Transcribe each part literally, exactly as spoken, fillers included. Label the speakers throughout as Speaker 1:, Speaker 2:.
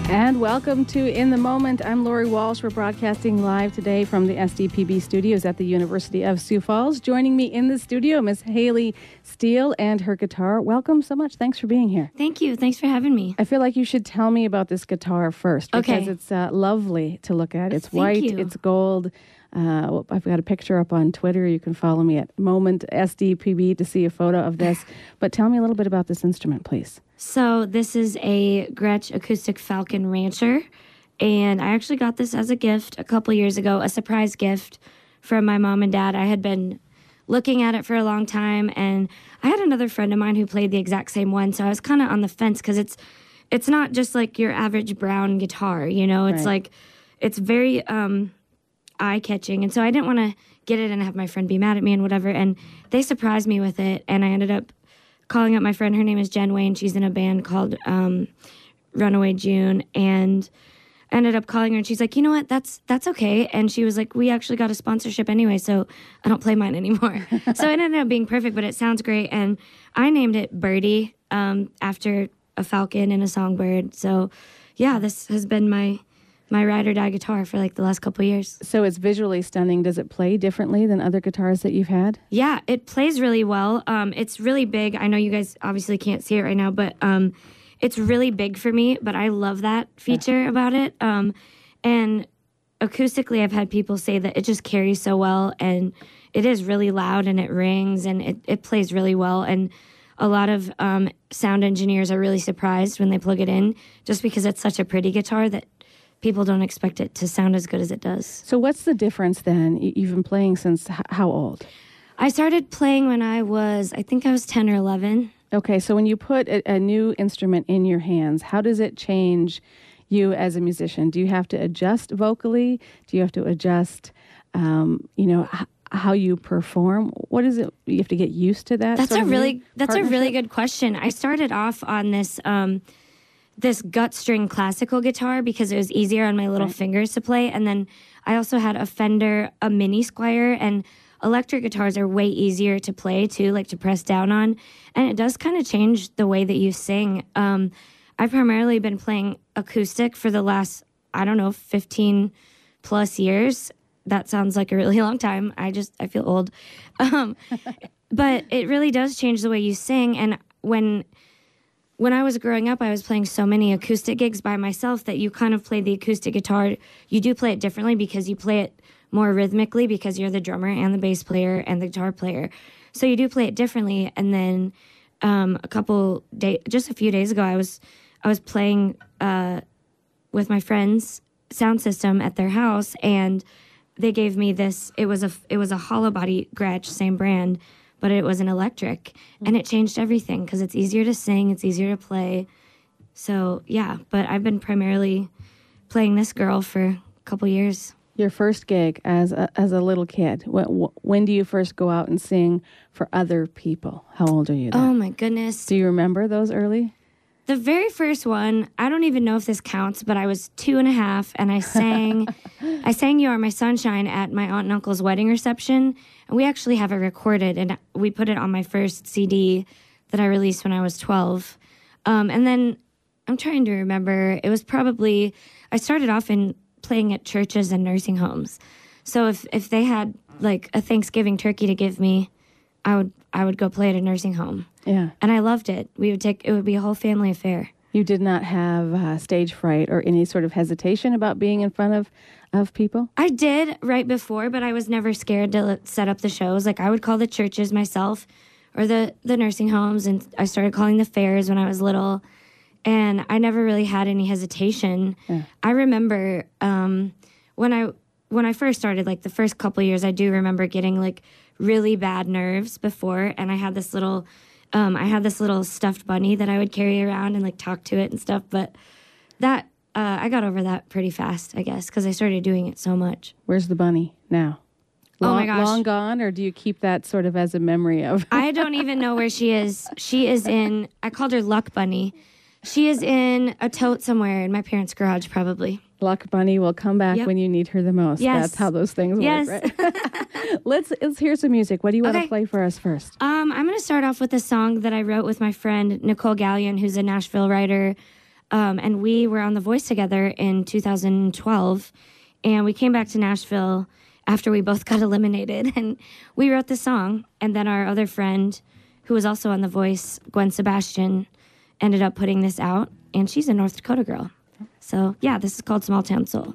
Speaker 1: And welcome to In the Moment. I'm Lori Walsh. We're broadcasting live today from the S D P B studios at the University of Sioux Falls. Joining me in the studio, Miss Haley Steele and her guitar. Welcome so much. Thanks for being here.
Speaker 2: Thank you. Thanks for having me.
Speaker 1: I feel like you should tell me about this guitar first because
Speaker 2: Okay.
Speaker 1: it's uh, lovely to look at. It's
Speaker 2: Thank
Speaker 1: white,
Speaker 2: you.
Speaker 1: it's gold. Uh, I've got a picture up on Twitter. You can follow me at Moment S D P B to see a photo of this. But tell me a little bit about this instrument, please.
Speaker 2: So this is a Gretsch Acoustic Falcon Rancher, and I actually got this as a gift a couple years ago, a surprise gift from my mom and dad. I had been looking at it for a long time, and I had another friend of mine who played the exact same one, so I was kind of on the fence because it's it's not just like your average brown guitar, you know? It's
Speaker 1: Right.
Speaker 2: like, it's very um, eye-catching, and so I didn't want to get it and have my friend be mad at me and whatever, and they surprised me with it, and I ended up calling up my friend. Her name is Jen Wayne. She's in a band called um, Runaway June, and I ended up calling her, and she's like, you know what, that's that's okay. And she was like, we actually got a sponsorship anyway, so I don't play mine anymore. So it ended up being perfect, but it sounds great. And I named it Birdie um, after a falcon and a songbird. So yeah, this has been my my ride or die guitar for like the last couple of years.
Speaker 1: So it's visually stunning. Does it play differently than other guitars that you've had?
Speaker 2: Yeah, it plays really well. Um, it's really big. I know you guys obviously can't see it right now, but um, it's really big for me, but I love that feature yeah. about it. Um, and acoustically, I've had people say that it just carries so well, and it is really loud, and it rings, and it, it plays really well. And a lot of um, sound engineers are really surprised when they plug it in, just because it's such a pretty guitar that people don't expect it to sound as good as it does.
Speaker 1: So what's the difference then? Y- You've been playing since h- how old?
Speaker 2: I started playing when I was, I think I was ten or eleven.
Speaker 1: Okay, so when you put a, a new instrument in your hands, how does it change you as a musician? Do you have to adjust vocally? Do you have to adjust, um, you know, h- how you perform? What is it? You have to get used to that?
Speaker 2: That's
Speaker 1: sort
Speaker 2: a
Speaker 1: of
Speaker 2: really
Speaker 1: new
Speaker 2: that's a really
Speaker 1: partnership?
Speaker 2: good question. I started off on this um, this gut string classical guitar because it was easier on my little
Speaker 1: Right.
Speaker 2: fingers to play, and then I also had a Fender, a Mini Squire, and electric guitars are way easier to play too, like to press down on, and it does kind of change the way that you sing. Um, I've primarily been playing acoustic for the last, I don't know, fifteen plus years. That sounds like a really long time. I just, I feel old. Um, but it really does change the way you sing. And when when I was growing up, I was playing so many acoustic gigs by myself that you kind of play the acoustic guitar. You do play it differently because you play it more rhythmically because you're the drummer and the bass player and the guitar player. So you do play it differently. And then um, a couple days, just a few days ago, I was I was playing uh, with my friend's sound system at their house, and they gave me this. It was a it was a hollow body Gretsch, same brand, but it was an electric, and it changed everything because it's easier to sing, it's easier to play. So yeah, but I've been primarily playing this girl for a couple years.
Speaker 1: Your first gig as a, as a little kid, when, when do you first go out and sing for other people? How old are you then?
Speaker 2: Oh my goodness.
Speaker 1: Do you remember those early?
Speaker 2: The very first one, I don't even know if this counts, but I was two and a half, and I sang I sang You Are My Sunshine at my aunt and uncle's wedding reception, and we actually have it recorded, and we put it on my first C D that I released when I was twelve. Um, and then I'm trying to remember, it was probably, I started off in playing at churches and nursing homes. So if, if they had like a Thanksgiving turkey to give me, I would I would go play at a nursing home.
Speaker 1: Yeah.
Speaker 2: And I loved it. We would take, it would be a whole family affair.
Speaker 1: You did not have uh, stage fright or any sort of hesitation about being in front of, of people?
Speaker 2: I did right before, but I was never scared to let- set up the shows. Like I would call the churches myself or the, the nursing homes, and I started calling the fairs when I was little, and I never really had any hesitation.
Speaker 1: Yeah.
Speaker 2: I remember um, when I when I first started, like the first couple years, I do remember getting like really bad nerves before, and I had this little Um, I had this little stuffed bunny that I would carry around and like talk to it and stuff. But that uh, I got over that pretty fast, I guess, because I started doing it so much.
Speaker 1: Where's the bunny now? Long,
Speaker 2: Oh my gosh.
Speaker 1: Long gone, or do you keep that sort of as a memory of?
Speaker 2: I don't even know where she is. She is in, I called her Luck Bunny. She is in a tote somewhere in my parents' garage, probably.
Speaker 1: Luck Bunny will come back
Speaker 2: Yep.
Speaker 1: when you need her the most.
Speaker 2: Yes.
Speaker 1: That's how those things
Speaker 2: Yes.
Speaker 1: work, right? let's let's hear some music. What do you want
Speaker 2: Okay.
Speaker 1: to play for us first?
Speaker 2: Um, I'm going to start off with a song that I wrote with my friend Nicole Gallion, who's a Nashville writer. Um, and we were on The Voice together in two thousand twelve. And we came back to Nashville after we both got eliminated. And we wrote the song. And then our other friend, who was also on The Voice, Gwen Sebastian, ended up putting this out. And she's a North Dakota girl. So, yeah, this is called Small Town Soul.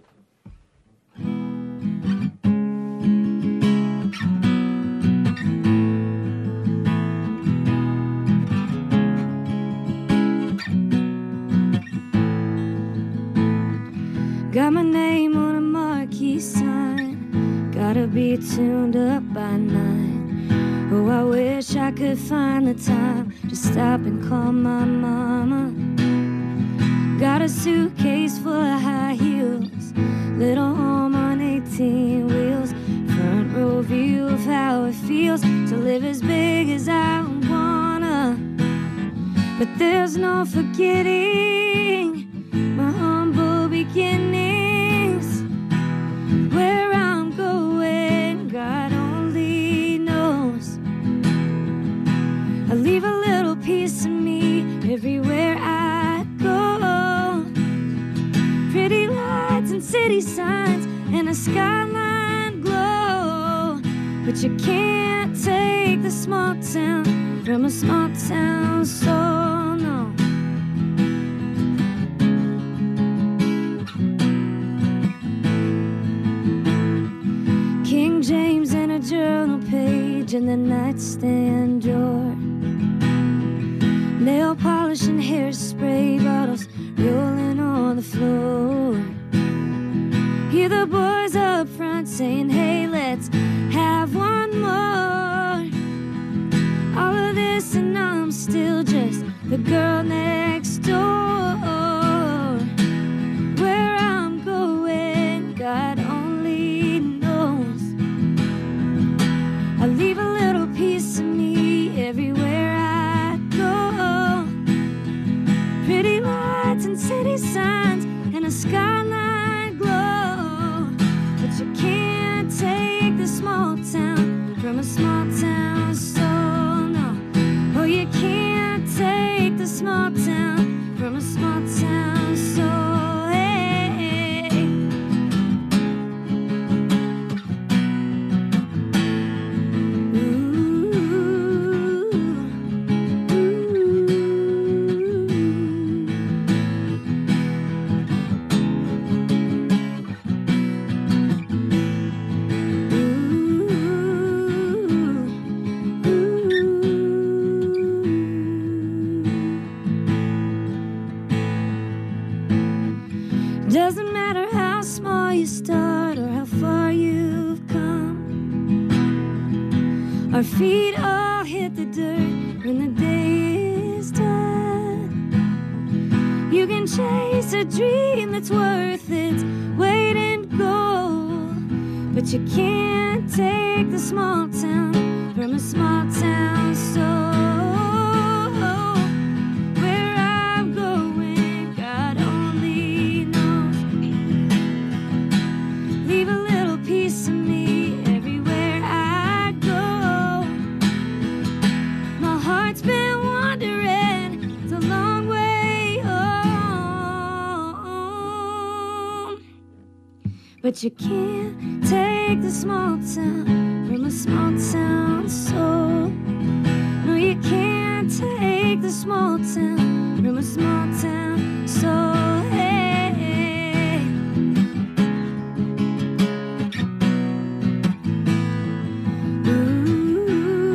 Speaker 2: Got my name on a marquee sign, gotta be tuned up by nine. Oh, I wish I could find the time to stop and call my mama. Got a suitcase full of high heels, little home on eighteen wheels, front row view of how it feels to live as big as I wanna. But there's no forgetting my humble beginnings, where I'm going, God only knows. I leave a little piece of me everywhere I go. Pretty lights and city signs and a skyline glow. But you can't take the small town from a small town soul, no. King James and a journal page in the nightstand drawer. Nail polish and hairspray bottles rolling on the floor. Hear the boys up front saying, hey, let's have one more. All of this and I'm still just the girl next door. Where I'm going, God only knows. I leave a little piece of me everywhere I go. Pretty lights and city signs and a skyline glow. But you can't take the small town from a small town soul, no. Oh, you can't take the small town from a small town soul, hey. Ooh, doesn't matter how small you start or how far you've come. Our feet all hit the dirt when the day is done. You can chase a dream that's worth its weight in gold, but you can't take the small town from a small town soul. Where I'm going, God only knows. Leave a little piece of me everywhere I go. My heart's been wandering, it's a long way home. But you can't take the small town from a small town soul. No, you can't take the small town from a small town soul, hey. Ooh,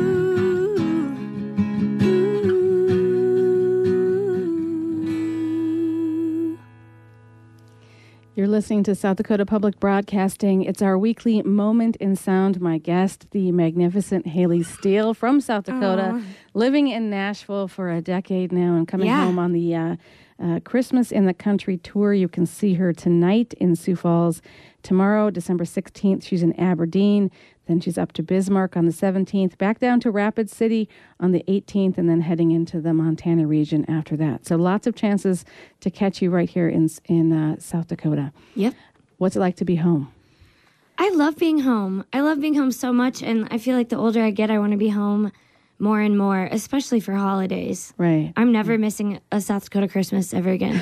Speaker 2: ooh.
Speaker 1: You're listening to South Dakota Public Broadcasting. It's our weekly Moment in Sound. My guest, the magnificent Haley Steele from South Dakota,
Speaker 2: Aw.
Speaker 1: living in Nashville for a decade now and coming
Speaker 2: Yeah.
Speaker 1: home on the uh, uh, Christmas in the Country tour. You can see her tonight in Sioux Falls. Tomorrow, December sixteenth, she's in Aberdeen. Then she's up to Bismarck on the seventeenth, back down to Rapid City on the eighteenth, and then heading into the Montana region after that. So lots of chances to catch you right here in in uh, South Dakota.
Speaker 2: Yep.
Speaker 1: What's it like to be home?
Speaker 2: I love being home. I love being home so much, and I feel like the older I get, I want to be home more and more, especially for holidays.
Speaker 1: Right.
Speaker 2: I'm never missing a South Dakota Christmas ever again.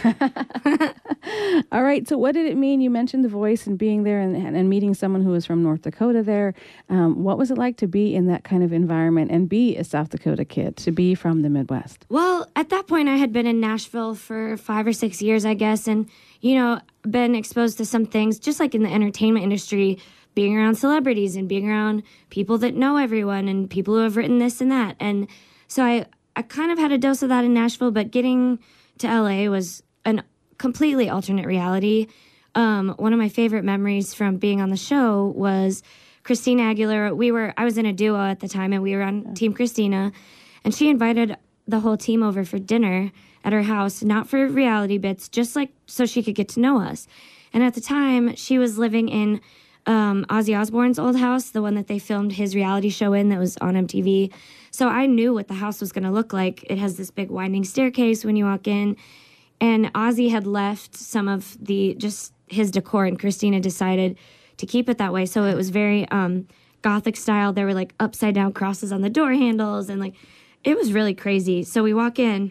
Speaker 1: All right. So what did it mean? You mentioned The Voice and being there and, and meeting someone who was from North Dakota there. Um, what was it like to be in that kind of environment and be a South Dakota kid, to be from the Midwest?
Speaker 2: Well, at that point, I had been in Nashville for five or six years, I guess, and, you know, been exposed to some things, just like in the entertainment industry, being around celebrities and being around people that know everyone and people who have written this and that. And so I, I kind of had a dose of that in Nashville, but getting to L A was an completely alternate reality. Um, one of my favorite memories from being on the show was Christina Aguilera. We were, I was in a duo at the time, and we were on Team Christina, and she invited the whole team over for dinner at her house, not for reality bits, just like so she could get to know us. And at the time, she was living in Um, Ozzy Osbourne's old house, the one that they filmed his reality show in that was on M T V. So I knew what the house was going to look like. It has this big winding staircase when you walk in. And Ozzy had left some of the, just his decor, and Christina decided to keep it that way. So it was very um, Gothic style. There were like upside down crosses on the door handles, and like, it was really crazy. So we walk in,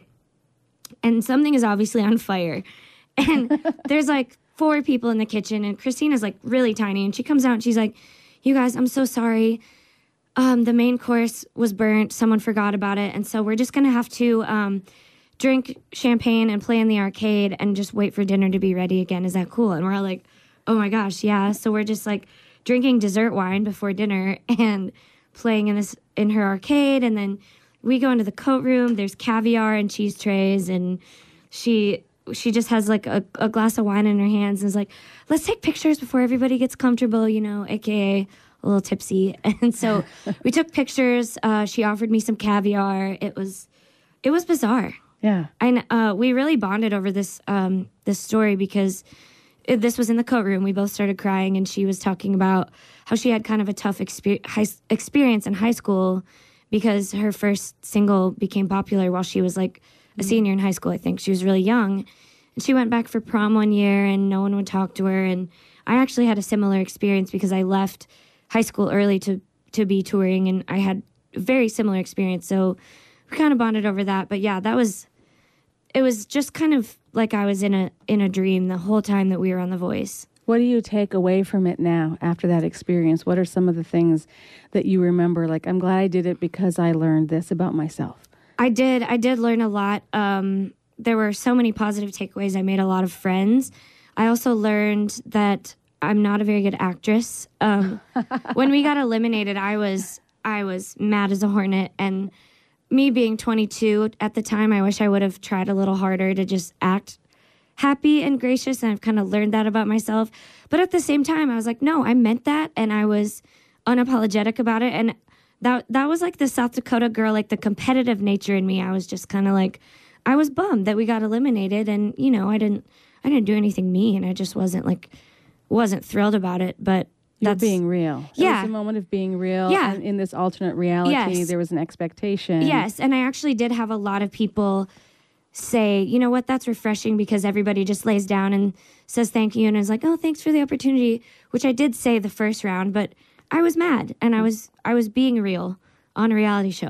Speaker 2: and something is obviously on fire. And there's like four people in the kitchen, and Christina's like really tiny, and she comes out and she's like, "You guys, I'm so sorry. Um, the main course was burnt. Someone forgot about it, and so we're just gonna have to um, drink champagne and play in the arcade and just wait for dinner to be ready again. Is that cool?" And we're all like, "Oh my gosh, yeah." So we're just like drinking dessert wine before dinner and playing in this in her arcade, and then we go into the coat room. There's caviar and cheese trays, and she. She just has like a, a glass of wine in her hands and is like, "Let's take pictures before everybody gets comfortable," you know, A K A a little tipsy. And so we took pictures. Uh, she offered me some caviar. It was, it was bizarre.
Speaker 1: Yeah.
Speaker 2: And uh, we really bonded over this, um, this story because it, this was in the coat room. We both started crying, and she was talking about how she had kind of a tough exper- high, experience in high school because her first single became popular while she was like a senior in high school, I think. She was really young. And she went back for prom one year, and no one would talk to her. And I actually had a similar experience because I left high school early to, to be touring, and I had a very similar experience. So we kind of bonded over that. But yeah, that was, it was just kind of like I was in a in a dream the whole time that we were on The Voice.
Speaker 1: What do you take away from it now after that experience? What are some of the things that you remember? Like, I'm glad I did it because I learned this about myself.
Speaker 2: I did. I did learn a lot. Um, there were so many positive takeaways. I made a lot of friends. I also learned that I'm not a very good actress. Um, when we got eliminated, I was I was mad as a hornet. And me being twenty-two at the time, I wish I would have tried a little harder to just act happy and gracious. And I've kind of learned that about myself. But at the same time, I was like, no, I meant that. And I was unapologetic about it. And That that was like the South Dakota girl, like the competitive nature in me. I was just kind of like, I was bummed that we got eliminated, and you know, I didn't, I didn't do anything mean. I just wasn't like, wasn't thrilled about it. But
Speaker 1: You're
Speaker 2: that's
Speaker 1: being real. It
Speaker 2: yeah,
Speaker 1: was a moment of being real.
Speaker 2: Yeah.
Speaker 1: And in this alternate reality,
Speaker 2: yes.
Speaker 1: There was an expectation.
Speaker 2: Yes, and I actually did have a lot of people say, you know what, that's refreshing because everybody just lays down and says thank you and is like, oh, thanks for the opportunity, which I did say the first round, but I was mad, and I was I was being real on a reality show.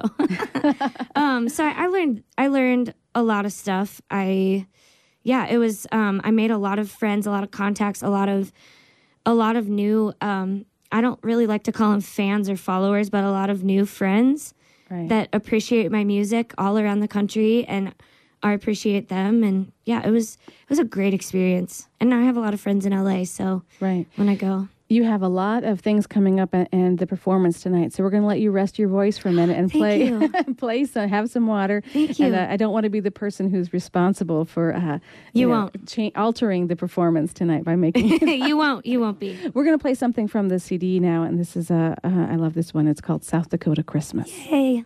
Speaker 2: um, so I, I learned I learned a lot of stuff. I, yeah, it was. Um, I made a lot of friends, a lot of contacts, a lot of a lot of new. Um, I don't really like to call them fans or followers, but a lot of new friends
Speaker 1: right.
Speaker 2: that appreciate my music all around the country, and I appreciate them. And yeah, it was it was a great experience. And now I have a lot of friends in L A. So
Speaker 1: right.
Speaker 2: when I go.
Speaker 1: You have a lot of things coming up and, and the performance tonight, so we're going to let you rest your voice for a minute and
Speaker 2: Thank
Speaker 1: play,
Speaker 2: you.
Speaker 1: play some, have some water.
Speaker 2: Thank you.
Speaker 1: And uh, I don't want to be the person who's responsible for uh,
Speaker 2: you,
Speaker 1: you know,
Speaker 2: won't
Speaker 1: cha- altering the performance tonight by making.
Speaker 2: you won't. You won't be.
Speaker 1: We're going to play something from the C D now, and this is a. Uh, uh, I love this one. It's called South Dakota Christmas.
Speaker 2: Hey.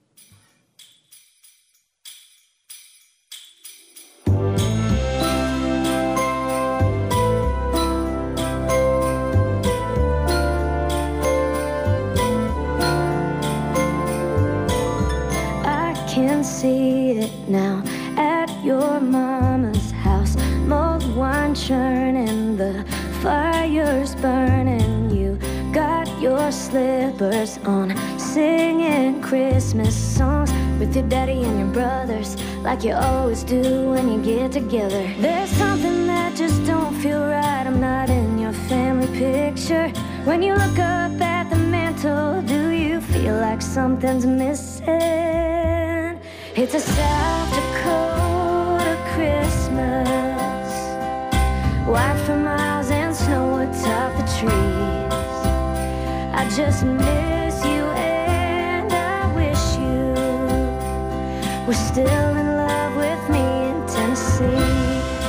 Speaker 3: Can see it now at your mama's house. Mulled wine churning, the fire's burning. You got your slippers on. singing Christmas songs with your daddy and your brothers, like you always do when you get together. There's something that just don't feel right. I'm not in your family picture. When you look up at the mantle, do you feel like something's missing? It's a South Dakota Christmas, white for miles and snow atop the trees. I just miss you and I wish you were still in love with me in Tennessee.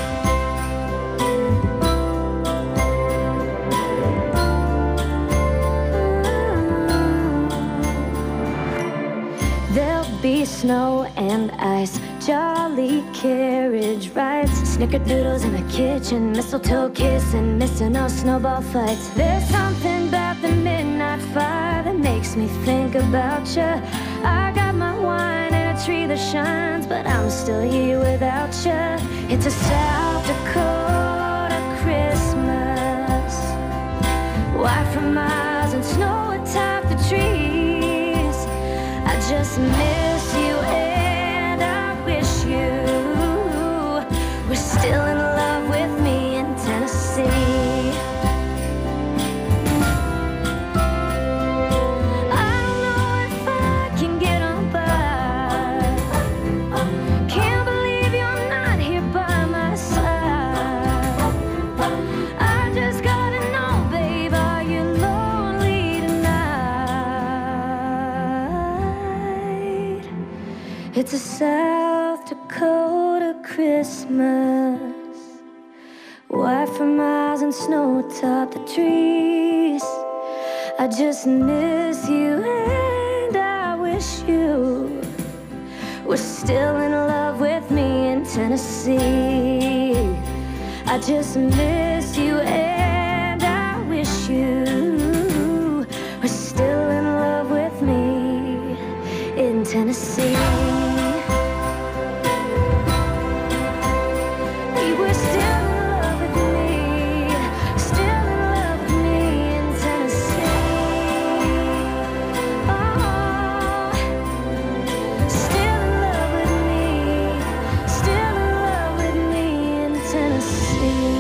Speaker 3: Be snow and ice, jolly carriage rides, snickerdoodles in the kitchen, mistletoe kissing, missing all snowball fights. There's something about the midnight fire that makes me think about you. I got my wine and a tree that shines, but I'm still here without you. It's a South Dakota Christmas, white for miles and snow atop the trees. I just miss you and I wish you were still in love with me in Tennessee. I don't know if I can get on by. Can't believe you're not here by my side. I just gotta know, babe, are you lonely tonight? It's a South Dakota Christmas, white for miles and snow atop the trees. I just miss you and I wish you were still in love with me in Tennessee. I just miss you and I wish you were still in love with me in Tennessee. You were still in love with me, still in love with me in Tennessee. Oh, still in love with me, still in love with me in Tennessee.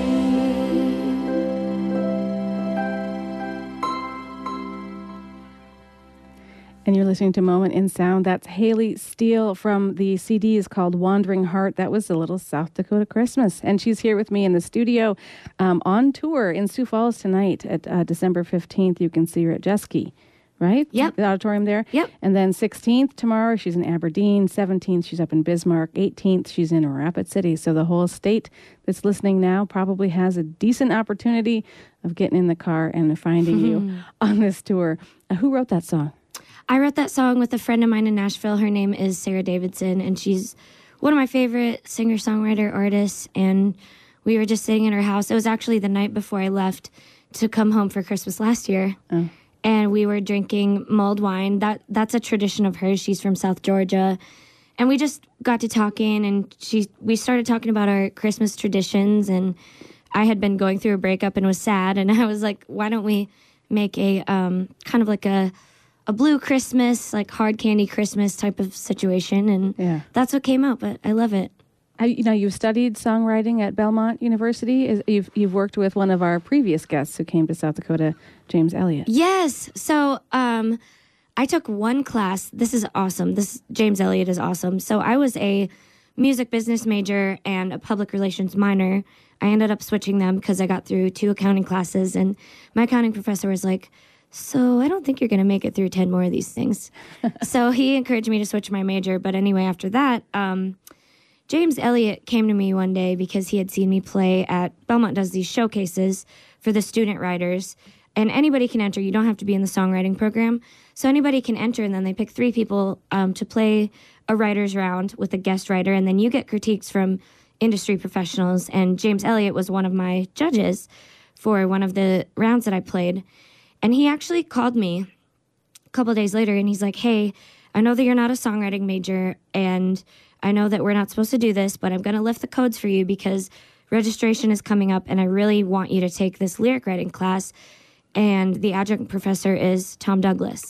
Speaker 1: And you're listening to Moment in Sound. That's Haley Steele from the C D is called Wandering Heart. That was a little South Dakota Christmas. And she's here with me in the studio um, on tour in Sioux Falls tonight at uh, December fifteenth. You can see her at Jeske, right?
Speaker 2: Yep.
Speaker 1: The auditorium there.
Speaker 2: Yep.
Speaker 1: And then sixteenth tomorrow, she's in Aberdeen. seventeenth, she's up in Bismarck. eighteenth, she's in Rapid City. So the whole state that's listening now probably has a decent opportunity of getting in the car and finding you on this tour. Uh, who wrote that song?
Speaker 2: I wrote that song with a friend of mine in Nashville. Her name is Sarah Davidson, and she's one of my favorite singer-songwriter artists, and we were just sitting in her house. It was actually the night before I left to come home for Christmas last year,
Speaker 1: Oh.
Speaker 2: and we were drinking mulled wine. That That's a tradition of hers. She's from South Georgia, and we just got to talking, and she we started talking about our Christmas traditions, and I had been going through a breakup and was sad, and I was like, why don't we make a um, kind of like a a blue Christmas, like hard candy Christmas type of situation, and
Speaker 1: Yeah.
Speaker 2: that's what came out, but I love it.
Speaker 1: I, you know, you've studied songwriting at Belmont University. Is, you've you've worked with one of our previous guests who came to South Dakota, James Elliott.
Speaker 2: Yes, so um, I took one class. This is awesome. This James Elliott is awesome. So I was a music business major and a public relations minor. I ended up switching them because I got through two accounting classes, and my accounting professor was like, so I don't think you're going to make it through ten more of these things. So he encouraged me to switch my major. But anyway, after that, um, James Elliott came to me one day because he had seen me play at Belmont does these showcases for the student writers. And anybody can enter. You don't have to be in the songwriting program. So anybody can enter, and then they pick three people um, to play a writer's round with a guest writer. And then you get critiques from industry professionals. And James Elliott was one of my judges for one of the rounds that I played. And he actually called me a couple of days later, and he's like, hey, I know that you're not a songwriting major, and I know that we're not supposed to do this, but I'm going to lift the codes for you because registration is coming up, and I really want you to take this lyric writing class. And the adjunct professor is Tom Douglas,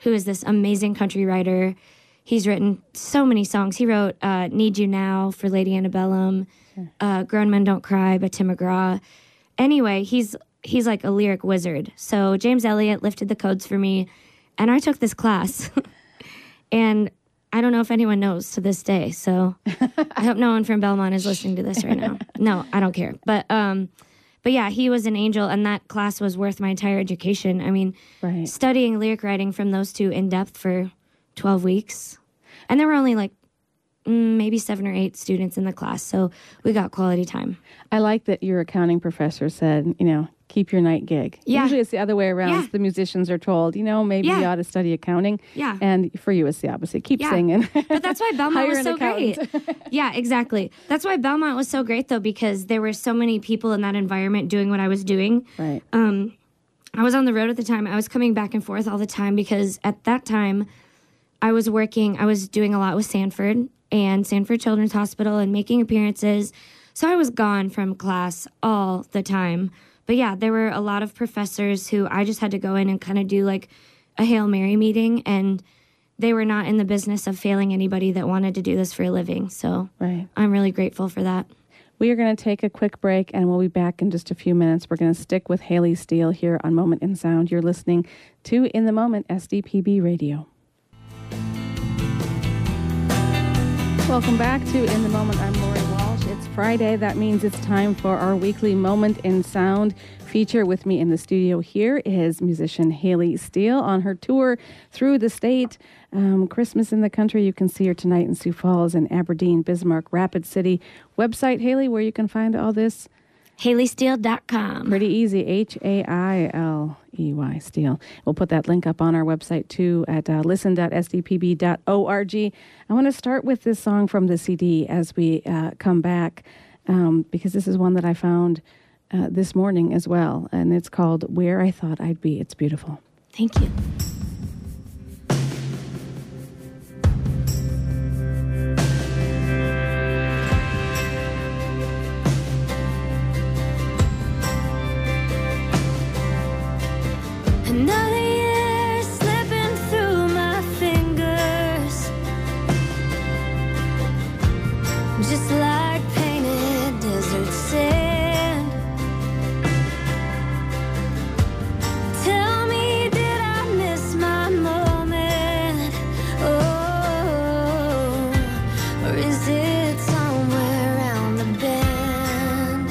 Speaker 2: who is this amazing country writer. He's written so many songs. He wrote uh, Need You Now for Lady Antebellum, sure. uh, Grown Men Don't Cry by Tim McGraw. Anyway, he's he's like a lyric wizard. So James Elliott lifted the codes for me, and I took this class. And I don't know if anyone knows to this day, so I hope no one from Belmont is listening to this right now. No, I don't care. But um, but yeah, he was an angel, and that class was worth my entire education. I mean, right. studying lyric writing from those two in depth for twelve weeks. And there were only like mm, maybe seven or eight students in the class, so we got quality time.
Speaker 1: I like that your accounting professor said, you know, keep your night gig.
Speaker 2: Yeah.
Speaker 1: Usually it's the other way around.
Speaker 2: Yeah.
Speaker 1: The musicians are told, you know, maybe
Speaker 2: yeah.
Speaker 1: you ought to study accounting.
Speaker 2: Yeah.
Speaker 1: And for you, it's the opposite. Keep
Speaker 2: yeah.
Speaker 1: singing.
Speaker 2: But that's why Belmont was so great.
Speaker 1: accountant.
Speaker 2: Yeah, exactly. That's why Belmont was so great, though, because there were so many people in that environment doing what I was doing.
Speaker 1: Right.
Speaker 2: Um, I was on the road at the time. I was coming back and forth all the time because at that time I was working, I was doing a lot with Sanford and Sanford Children's Hospital and making appearances. So I was gone from class all the time. But yeah, there were a lot of professors who I just had to go in and kind of do like a Hail Mary meeting, and they were not in the business of failing anybody that wanted to do this for a living. So
Speaker 1: right.
Speaker 2: I'm really grateful for that.
Speaker 1: We are going to take a quick break, and we'll be back in just a few minutes. We're going to stick with Haley Steele here on Moment in Sound. You're listening to In the Moment, S D P B Radio. Welcome back to In the Moment. I'm Lori Walsh. It's Friday. That means it's time for our weekly Moment in Sound feature. With me in the studio here is musician Haley Steele on her tour through the state. Um, Christmas in the Country. You can see her tonight in Sioux Falls and Aberdeen, Bismarck, Rapid City. Website, Haley, where you can find all this?
Speaker 2: Haley Steele dot com.
Speaker 1: Pretty easy. H A I L E Y, Steele. We'll put that link up on our website, too, at uh, listen dot s d p b dot org. I want to start with this song from the C D as we uh, come back, um, because this is one that I found uh, this morning as well, and it's called Where I Thought I'd Be. It's beautiful.
Speaker 2: Thank you.
Speaker 3: Another year slipping through my fingers, just like painted desert sand. Tell me, did I miss my moment? Oh, or is it somewhere around the bend?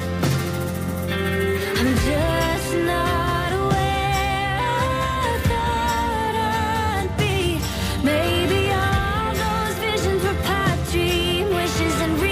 Speaker 3: I'm just not Maybe all those visions were pipe dream wishes and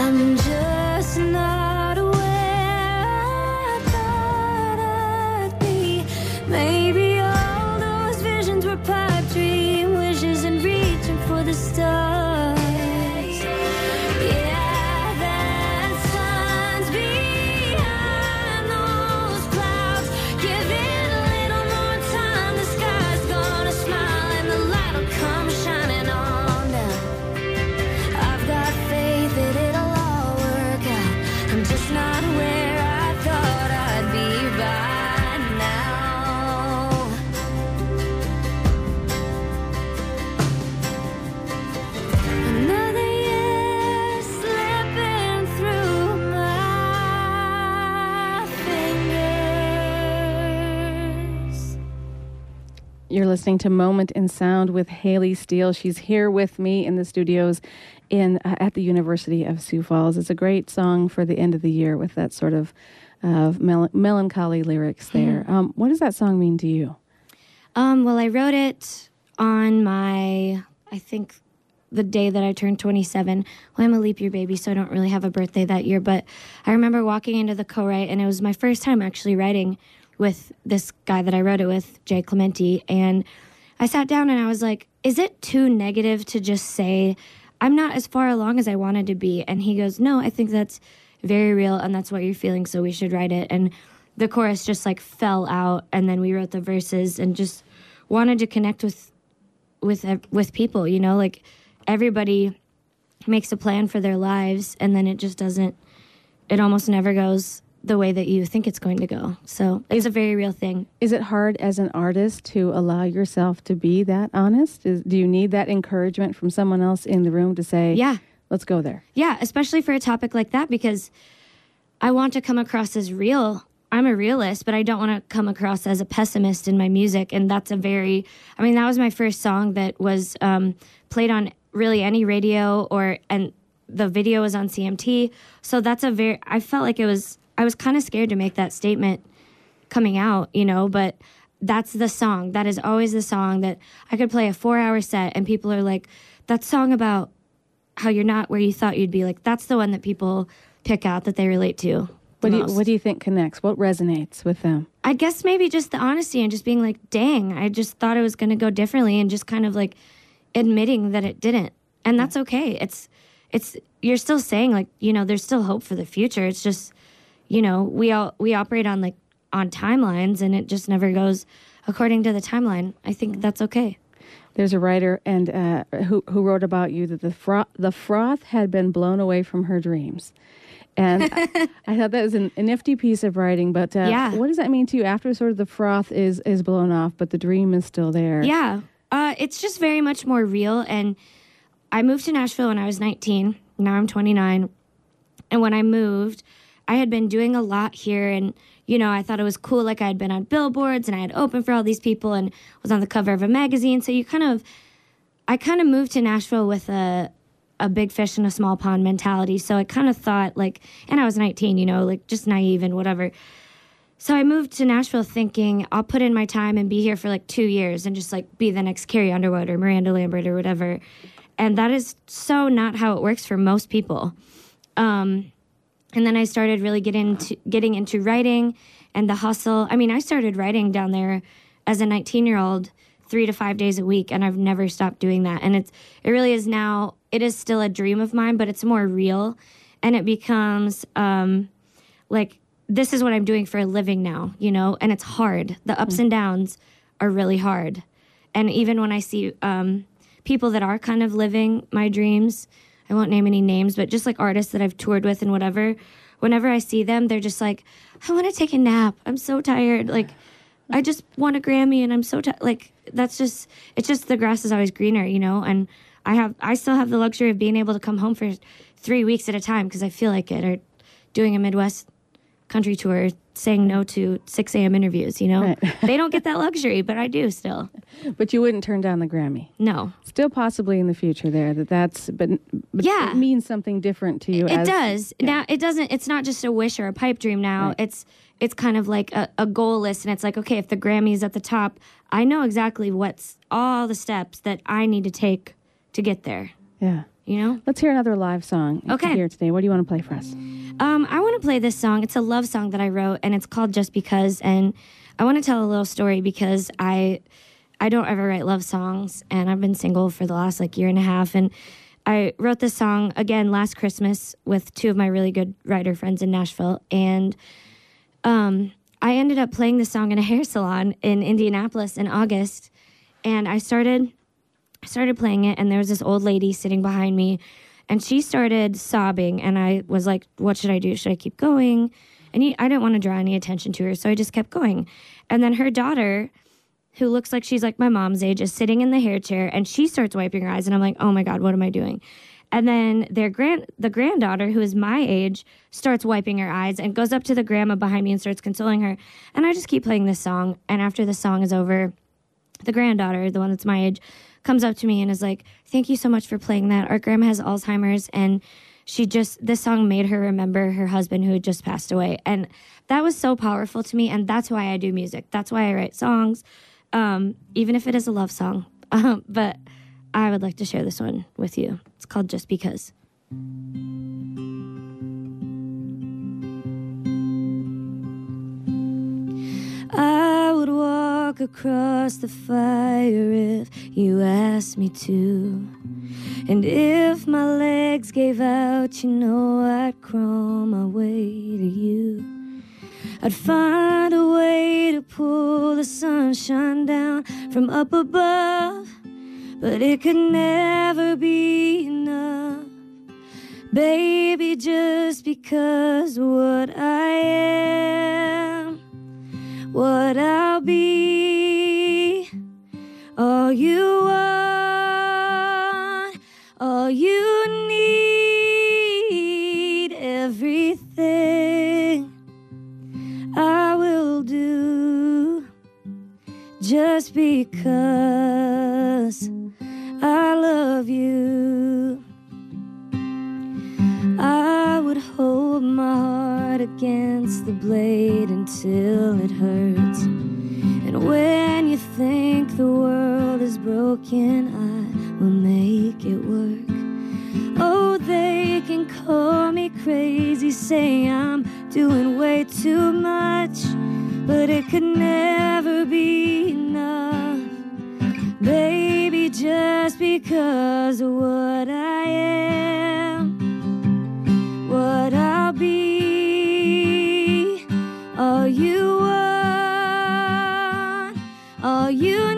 Speaker 3: I'm just not where I thought I'd be. Maybe all those visions were pipe dream wishes and reaching for the stars. Yeah, that sun's behind those clouds. Give it a little more time, the sky's gonna smile and the light'll come shining on down. I've got faith that it'll all work out. I'm just not where I thought I'd be by now. Another year slipping through my fingers.
Speaker 1: You're listening to Moment in Sound with Haley Steele. She's here with me in the studios in uh, at the University of Sioux Falls. It's a great song for the end of the year with that sort of uh, mel- melancholy lyrics there. Um, what does that song mean to you?
Speaker 2: Um, well, I wrote it on my, I think, the day that I turned twenty-seven. Well, I'm a leap year baby, so I don't really have a birthday that year. But I remember walking into the co-write, and it was my first time actually writing with this guy that I wrote it with, Jay Clementi. And I sat down and I was like, is it too negative to just say, I'm not as far along as I wanted to be? And he goes, no, I think that's very real, and that's what you're feeling, so we should write it. And the chorus just like fell out, and then we wrote the verses and just wanted to connect with with with people, you know, like everybody makes a plan for their lives, and then it just doesn't, it almost never goes the way that you think it's going to go. So it's a very real thing.
Speaker 1: Is it hard as an artist to allow yourself to be that honest? Is, do you need that encouragement from someone else in the room to say,
Speaker 2: Yeah.
Speaker 1: let's go there?
Speaker 2: Yeah, especially for a topic like that, because I want to come across as real. I'm a realist, but I don't want to come across as a pessimist in my music. And that's a very, I mean, that was my first song that was um, played on really any radio, or, and the video was on C M T. So that's a very, I felt like it was, I was kind of scared to make that statement coming out, you know, but that's the song. That is always the song that I could play a four hour set and people are like, that song about how you're not where you thought you'd be. Like, that's the one that people pick out that they relate to.
Speaker 1: What do, you, what do you think connects? What resonates with them?
Speaker 2: I guess maybe just the honesty and just being like, dang, I just thought it was going to go differently, and just kind of like admitting that it didn't. And that's okay. It's, it's, you're still saying like, you know, there's still hope for the future. It's just, you know, we all, we operate on like, on timelines, and it just never goes according to the timeline. I think that's okay.
Speaker 1: There's a writer and uh, who who wrote about you that the froth, the froth had been blown away from her dreams. And I, I thought that was an, a nifty piece of writing, but uh,
Speaker 2: yeah.
Speaker 1: What does that mean to you after sort of the froth is, is blown off, but the dream is still there?
Speaker 2: Yeah, uh, it's just very much more real. And I moved to Nashville when I was nineteen. Now I'm twenty-nine. And when I moved, I had been doing a lot here, and, you know, I thought it was cool. Like, I had been on billboards, and I had opened for all these people and was on the cover of a magazine. So you kind of, I kind of moved to Nashville with a, a big fish in a small pond mentality. So I kind of thought, like, and I was nineteen, you know, like, just naive and whatever. So I moved to Nashville thinking I'll put in my time and be here for like two years and just like be the next Carrie Underwood or Miranda Lambert or whatever. And that is so not how it works for most people. Um, and then I started really get into, getting into writing and the hustle. I mean, I started writing down there as a nineteen-year-old three to five days a week, and I've never stopped doing that. And it's it really is now, it is still a dream of mine, but it's more real. And it becomes um, like, this is what I'm doing for a living now, you know, and it's hard. The ups and downs are really hard. And even when I see um, people that are kind of living my dreams, I won't name any names, but just like artists that I've toured with and whatever, whenever I see them, they're just like, I want to take a nap. I'm so tired. Like, I just won a Grammy and I'm so tired. Like, that's just, it's just the grass is always greener, you know? And I have, I still have the luxury of being able to come home for three weeks at a time because I feel like it, or doing a Midwest country tour, saying no to six a.m. interviews, you know?
Speaker 1: Right.
Speaker 2: They don't get that luxury, but I do still.
Speaker 1: But you wouldn't turn down the Grammy.
Speaker 2: No.
Speaker 1: Still possibly in the future there, that that's, but, but
Speaker 2: Yeah.
Speaker 1: it means something different to you.
Speaker 2: It
Speaker 1: as,
Speaker 2: does.
Speaker 1: Yeah.
Speaker 2: Now, it doesn't, it's not just a wish or a pipe dream now.
Speaker 1: Right.
Speaker 2: It's it's kind of like a, a goal list, and it's like, okay, if the Grammy's at the top, I know exactly what's all the steps that I need to take to get there.
Speaker 1: Yeah.
Speaker 2: you know?
Speaker 1: Let's hear another live song
Speaker 2: Okay.
Speaker 1: here today. What do you want to play for us?
Speaker 2: Um, I want to play this song. It's a love song that I wrote, and it's called Just Because. And I want to tell a little story because I I don't ever write love songs, and I've been single for the last like year and a half. And I wrote this song again last Christmas with two of my really good writer friends in Nashville, and um, I ended up playing this song in a hair salon in Indianapolis in August, and I started I started playing it, and there was this old lady sitting behind me, and she started sobbing, and I was like, what should I do? Should I keep going? And he, I didn't want to draw any attention to her, so I just kept going. And then her daughter, who looks like she's like my mom's age, is sitting in the hair chair, and she starts wiping her eyes, and I'm like, oh my God, what am I doing? And then their grand, the granddaughter, who is my age, starts wiping her eyes and goes up to the grandma behind me and starts consoling her. And I just keep playing this song, and after the song is over, the granddaughter, the one that's my age, comes up to me and is like, thank you so much for playing that. Our grandma has Alzheimer's, and she just, this song made her remember her husband who had just passed away. And that was so powerful to me, and that's why I do music. That's why I write songs. Um, even if it is a love song. Um, but I would like to share this one with you. It's called Just Because. I would walk across the fire if you asked me to. And if my legs gave out, you know I'd crawl my way to you. I'd find a way to pull the sunshine down from up above, but it could never be enough, baby, just because what I am, what I'll be, all you want, all you need, everything I will do, just because I love you. I would hold my heart against the blade until it hurts. And when you think the world is broken, I will make it work. Oh, they can call me crazy, say I'm doing way too much, but it could never be enough, baby, just because of what I am, what I'll be, all you want, all you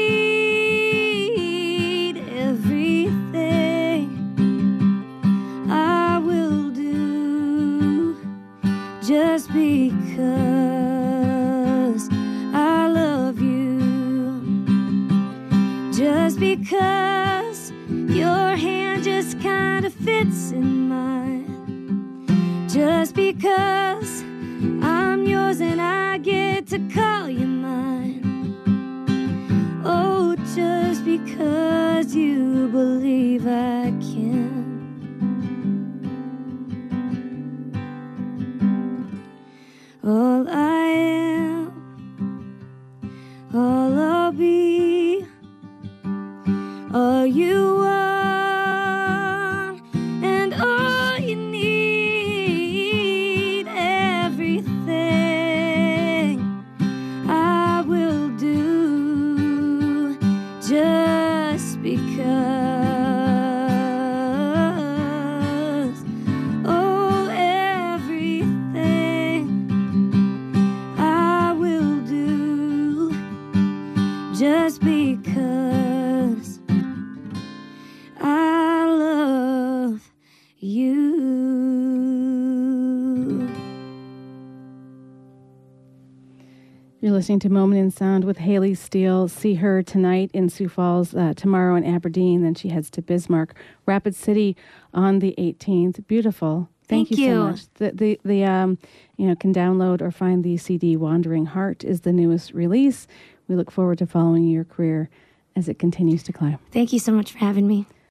Speaker 2: need, everything I will do, just because I love you, just because your hand just kind of fits in mine, just because I'm yours and I get to call you mine. Oh, just because you believe I can. All I am, all I'll be, all you want, and all you need, everything I will do, just because. Oh, everything I will do, just because I love you.
Speaker 1: You're listening to Moment in Sound with Haley Steele. See her tonight in Sioux Falls, uh, tomorrow in Aberdeen. Then she heads to Bismarck, Rapid City on the eighteenth. Beautiful. Thank,
Speaker 2: Thank
Speaker 1: you,
Speaker 2: you.
Speaker 1: so much. The the the um you know can download or find the C D Wandering Heart is the newest release. We look forward to following your career as it continues to climb.
Speaker 2: Thank you so much for having me.